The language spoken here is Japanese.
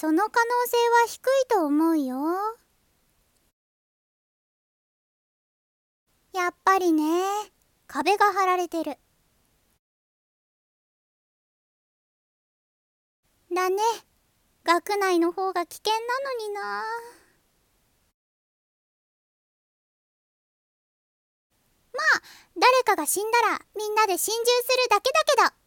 その可能性は低いと思うよ。やっぱりね、壁が張られてる。だね。学内の方が危険なのにな。まあ、誰かが死んだらみんなで心中するだけだけど。